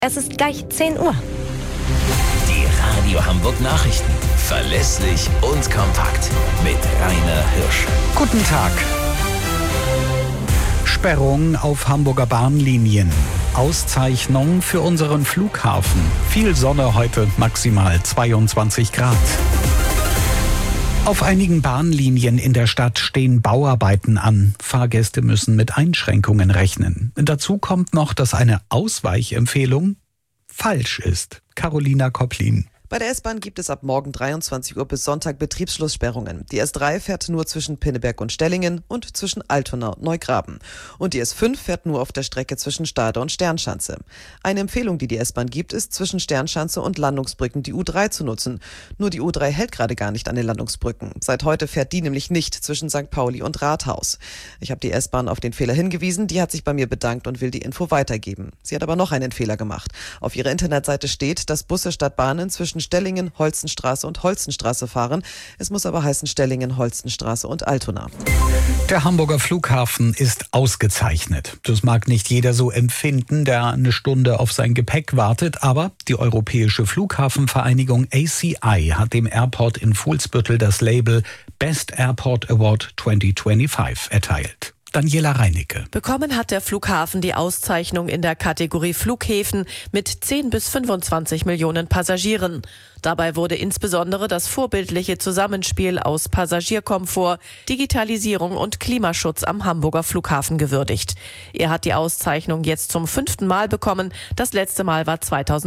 Es ist gleich 10 Uhr. Die Radio Hamburg Nachrichten. Verlässlich und kompakt. Mit Rainer Hirsch. Guten Tag. Sperrung auf Hamburger Bahnlinien. Auszeichnung für unseren Flughafen. Viel Sonne heute, maximal 22 Grad. Auf einigen Bahnlinien in der Stadt stehen Bauarbeiten an. Fahrgäste müssen mit Einschränkungen rechnen. Dazu kommt noch, dass eine Ausweichempfehlung falsch ist. Carolina Kopplin. Bei der S-Bahn gibt es ab morgen 23 Uhr bis Sonntag Betriebsschlusssperrungen. Die S3 fährt nur zwischen Pinneberg und Stellingen und zwischen Altona und Neugraben. Und die S5 fährt nur auf der Strecke zwischen Stade und Sternschanze. Eine Empfehlung, die die S-Bahn gibt, ist, zwischen Sternschanze und Landungsbrücken die U3 zu nutzen. Nur die U3 hält gerade gar nicht an den Landungsbrücken. Seit heute fährt die nämlich nicht zwischen St. Pauli und Rathaus. Ich habe die S-Bahn auf den Fehler hingewiesen, die hat sich bei mir bedankt und will die Info weitergeben. Sie hat aber noch einen Fehler gemacht. Auf ihrer Internetseite steht, dass Busse statt Bahnen zwischen Stellingen, Holzenstraße und Holzenstraße fahren. Es muss aber heißen Stellingen, Holzenstraße und Altona. Der Hamburger Flughafen ist ausgezeichnet. Das mag nicht jeder so empfinden, der eine Stunde auf sein Gepäck wartet, aber die Europäische Flughafenvereinigung ACI hat dem Airport in Fuhlsbüttel das Label Best Airport Award 2025 erteilt. Daniela Reinicke. Bekommen hat der Flughafen die Auszeichnung in der Kategorie Flughäfen mit 10 bis 25 Millionen Passagieren. Dabei wurde insbesondere das vorbildliche Zusammenspiel aus Passagierkomfort, Digitalisierung und Klimaschutz am Hamburger Flughafen gewürdigt. Er hat die Auszeichnung jetzt zum 5. Mal bekommen. Das letzte Mal war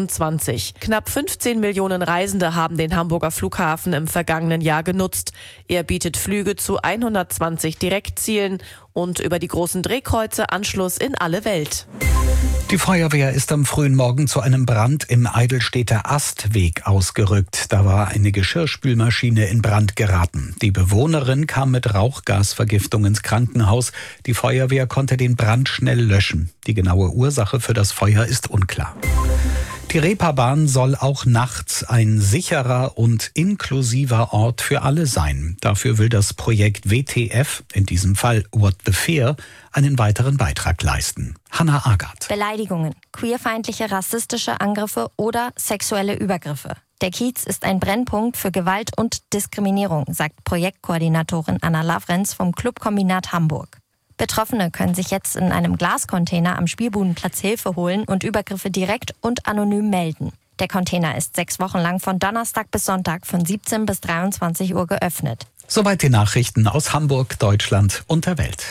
2020. Knapp 15 Millionen Reisende haben den Hamburger Flughafen im vergangenen Jahr genutzt. Er bietet Flüge zu 120 Direktzielen und über die großen Drehkreuze Anschluss in alle Welt. Die Feuerwehr ist am frühen Morgen zu einem Brand im Eidelstädter Astweg ausgerückt. Da war eine Geschirrspülmaschine in Brand geraten. Die Bewohnerin kam mit Rauchgasvergiftung ins Krankenhaus. Die Feuerwehr konnte den Brand schnell löschen. Die genaue Ursache für das Feuer ist unklar. Die Reeperbahn soll auch nachts ein sicherer und inklusiver Ort für alle sein. Dafür will das Projekt WTF, in diesem Fall What the Fear, einen weiteren Beitrag leisten. Hannah Agard. Beleidigungen, queerfeindliche, rassistische Angriffe oder sexuelle Übergriffe. Der Kiez ist ein Brennpunkt für Gewalt und Diskriminierung, sagt Projektkoordinatorin Anna Lavrenz vom Clubkombinat Hamburg. Betroffene können sich jetzt in einem Glascontainer am Spielbudenplatz Hilfe holen und Übergriffe direkt und anonym melden. Der Container ist 6 Wochen lang von Donnerstag bis Sonntag von 17 bis 23 Uhr geöffnet. Soweit die Nachrichten aus Hamburg, Deutschland und der Welt.